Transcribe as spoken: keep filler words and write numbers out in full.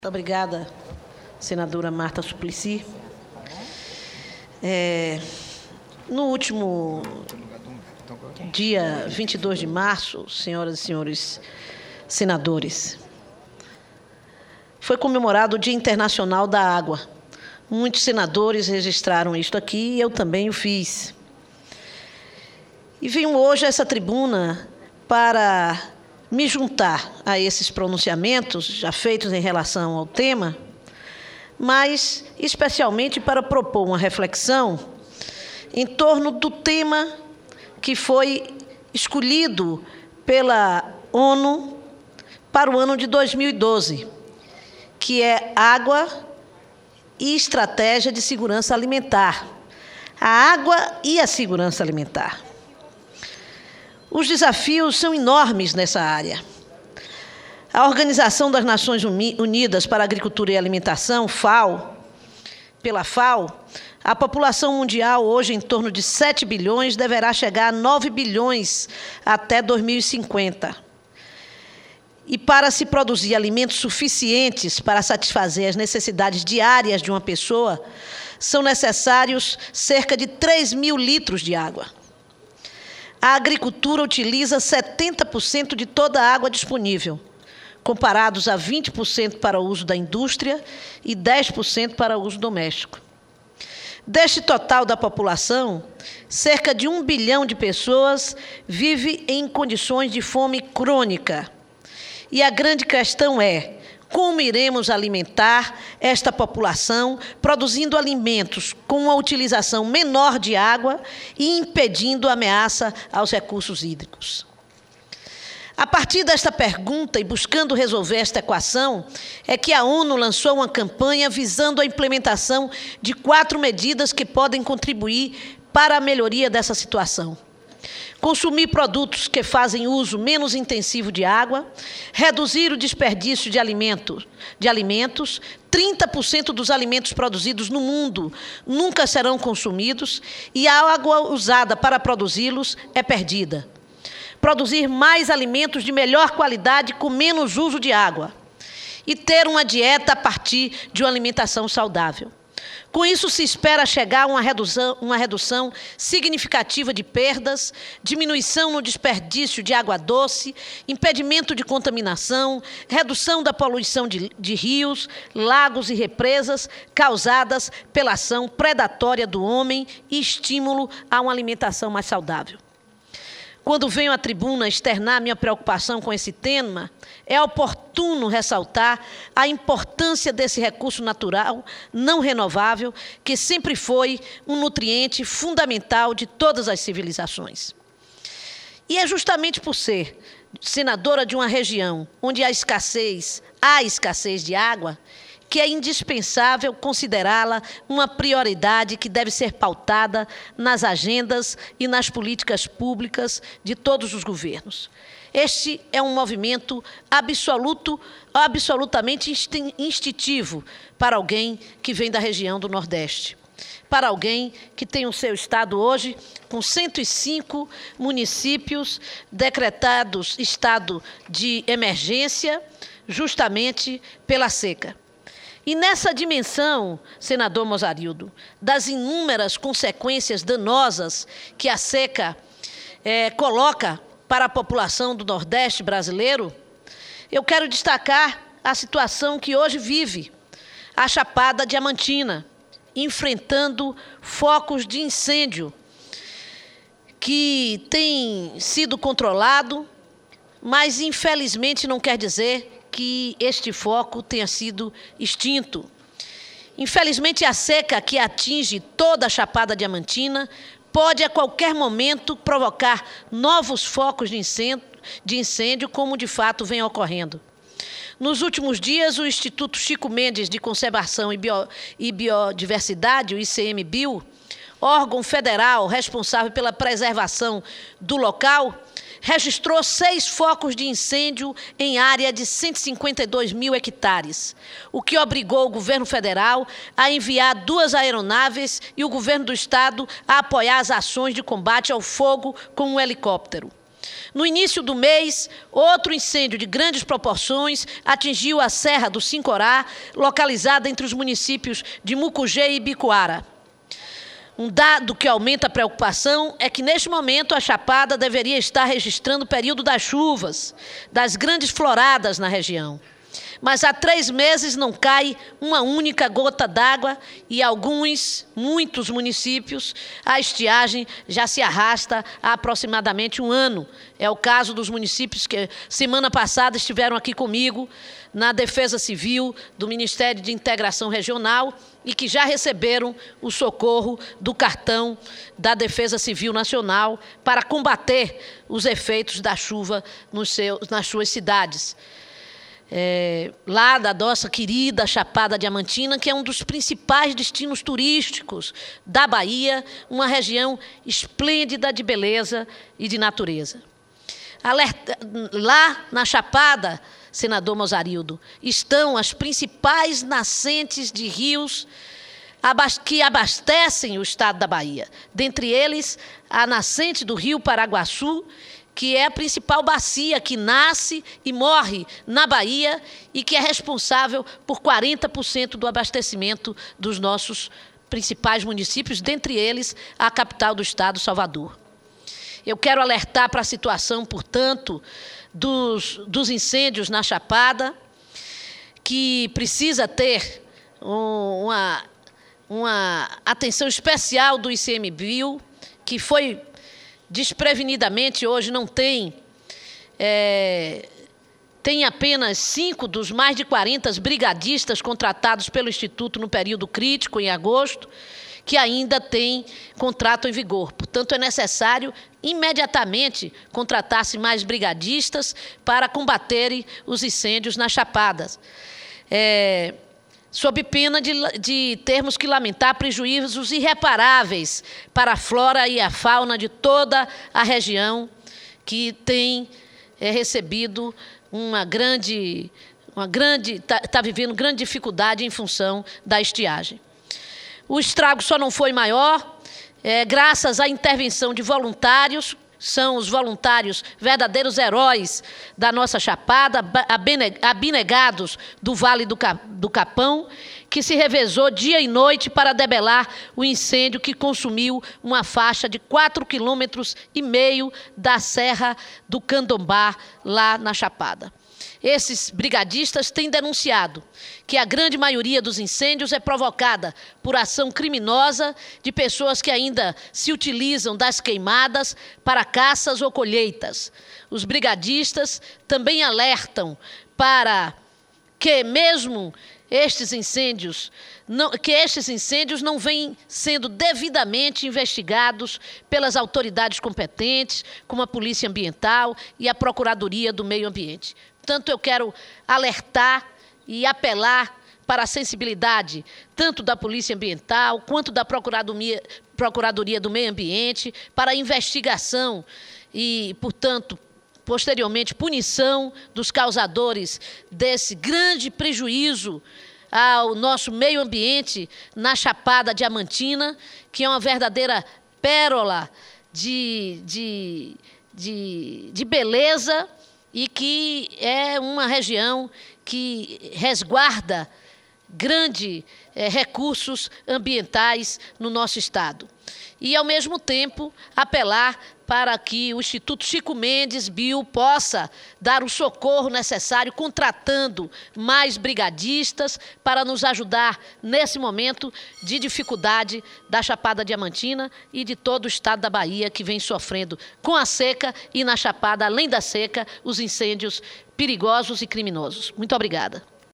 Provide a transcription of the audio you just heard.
Muito obrigada, senadora Marta Suplicy. É, no último dia vinte e dois de março, senhoras e senhores senadores, foi comemorado o Dia Internacional da Água. Muitos senadores registraram isto aqui e eu também o fiz. E venho hoje a essa tribuna para me juntar a esses pronunciamentos já feitos em relação ao tema, mas especialmente para propor uma reflexão em torno do tema que foi escolhido pela ONU para o ano de dois mil e doze, que é água e estratégia de segurança alimentar. A água e a segurança alimentar. Os desafios são enormes nessa área. A Organização das Nações Unidas para a Agricultura e Alimentação, FAO, pela FAO, a população mundial, hoje em torno de sete bilhões, deverá chegar a nove bilhões até dois mil e cinquenta. E para se produzir alimentos suficientes para satisfazer as necessidades diárias de uma pessoa, são necessários cerca de três mil litros de água. A agricultura utiliza setenta por cento de toda a água disponível, comparados a vinte por cento para o uso da indústria e dez por cento para o uso doméstico. Deste total da população, cerca de um bilhão de pessoas vive em condições de fome crônica. E a grande questão é: como iremos alimentar esta população, produzindo alimentos com uma utilização menor de água e impedindo a ameaça aos recursos hídricos? A partir desta pergunta e buscando resolver esta equação, é que a ONU lançou uma campanha visando a implementação de quatro medidas que podem contribuir para a melhoria dessa situação. Consumir produtos que fazem uso menos intensivo de água, reduzir o desperdício de alimentos, de alimentos, trinta por cento dos alimentos produzidos no mundo nunca serão consumidos e a água usada para produzi-los é perdida. Produzir mais alimentos de melhor qualidade com menos uso de água e ter uma dieta a partir de uma alimentação saudável. Com isso, se espera chegar a uma redução, uma redução significativa de perdas, diminuição no desperdício de água doce, impedimento de contaminação, redução da poluição de, de rios, lagos e represas causadas pela ação predatória do homem e estímulo a uma alimentação mais saudável. Quando venho à tribuna externar minha preocupação com esse tema, é oportuno ressaltar a importância desse recurso natural não renovável, que sempre foi um nutriente fundamental de todas as civilizações. E é justamente por ser senadora de uma região onde há escassez, há escassez de água, que é indispensável considerá-la uma prioridade que deve ser pautada nas agendas e nas políticas públicas de todos os governos. Este é um movimento absoluto, absolutamente instintivo para alguém que vem da região do Nordeste, para alguém que tem o seu estado hoje com cento e cinco municípios decretados estado de emergência, justamente pela seca. E nessa dimensão, senador Mozarildo, das inúmeras consequências danosas que a seca é, coloca para a população do Nordeste brasileiro, eu quero destacar a situação que hoje vive a Chapada Diamantina, enfrentando focos de incêndio que têm sido controlado, mas infelizmente não quer dizer que este foco tenha sido extinto. Infelizmente, a seca que atinge toda a Chapada Diamantina pode, a qualquer momento, provocar novos focos de incêndio, de incêndio, como de fato vem ocorrendo. Nos últimos dias, o Instituto Chico Mendes de Conservação e, Bio, e Biodiversidade, o I C M B I O, órgão federal responsável pela preservação do local, registrou seis focos de incêndio em área de cento e cinquenta e dois mil hectares, o que obrigou o governo federal a enviar duas aeronaves e o governo do estado a apoiar as ações de combate ao fogo com um helicóptero. No início do mês, outro incêndio de grandes proporções atingiu a Serra do Sincorá, localizada entre os municípios de Mucugê e Bicuara. Um dado que aumenta a preocupação é que, neste momento, a Chapada deveria estar registrando o período das chuvas, das grandes floradas na região. Mas há três meses não cai uma única gota d'água e alguns, muitos municípios, a estiagem já se arrasta há aproximadamente um ano. É o caso dos municípios que, semana passada, estiveram aqui comigo na Defesa Civil do Ministério de Integração Regional e que já receberam o socorro do cartão da Defesa Civil Nacional para combater os efeitos da chuva nos seus, nas suas cidades. É, lá da nossa querida Chapada Diamantina, que é um dos principais destinos turísticos da Bahia, uma região esplêndida de beleza e de natureza. Alerta, lá na Chapada, senador Mozarildo, estão as principais nascentes de rios que abastecem o estado da Bahia. Dentre eles, a nascente do rio Paraguaçu, que é a principal bacia que nasce e morre na Bahia e que é responsável por quarenta por cento do abastecimento dos nossos principais municípios, dentre eles a capital do estado, Salvador. Eu quero alertar para a situação, portanto, dos, dos incêndios na Chapada, que precisa ter um, uma, uma atenção especial do I C M B I U, que foi desprevenidamente, hoje não tem, é, tem apenas cinco dos mais de quarenta brigadistas contratados pelo Instituto no período crítico, em agosto, que ainda tem contrato em vigor. Portanto, é necessário imediatamente contratar-se mais brigadistas para combaterem os incêndios nas chapadas. É, sob pena de, de termos que lamentar prejuízos irreparáveis para a flora e a fauna de toda a região, que tem é, recebido uma grande, uma grande, está tá vivendo grande dificuldade em função da estiagem. O estrago só não foi maior, é, graças à intervenção de voluntários, são os voluntários verdadeiros heróis da nossa Chapada, abnegados do Vale do Capão, que se revezou dia e noite para debelar o incêndio que consumiu uma faixa de quatro quilômetros e meio da Serra do Candombá, lá na Chapada. Esses brigadistas têm denunciado que a grande maioria dos incêndios é provocada por ação criminosa de pessoas que ainda se utilizam das queimadas para caças ou colheitas. Os brigadistas também alertam para que mesmo estes incêndios, não, que estes incêndios não vêm sendo devidamente investigados pelas autoridades competentes, como a Polícia Ambiental e a Procuradoria do Meio Ambiente. Portanto, eu quero alertar e apelar para a sensibilidade tanto da Polícia Ambiental quanto da Procuradoria, Procuradoria do Meio Ambiente para a investigação e, portanto, posteriormente, punição dos causadores desse grande prejuízo ao nosso meio ambiente na Chapada Diamantina, que é uma verdadeira pérola de, de, de, de beleza e que é uma região que resguarda grandes é, recursos ambientais no nosso estado. E, ao mesmo tempo, apelar para que o Instituto Chico Mendes B I U possa dar o socorro necessário, contratando mais brigadistas para nos ajudar nesse momento de dificuldade da Chapada Diamantina e de todo o estado da Bahia, que vem sofrendo com a seca e na Chapada, além da seca, os incêndios perigosos e criminosos. Muito obrigada.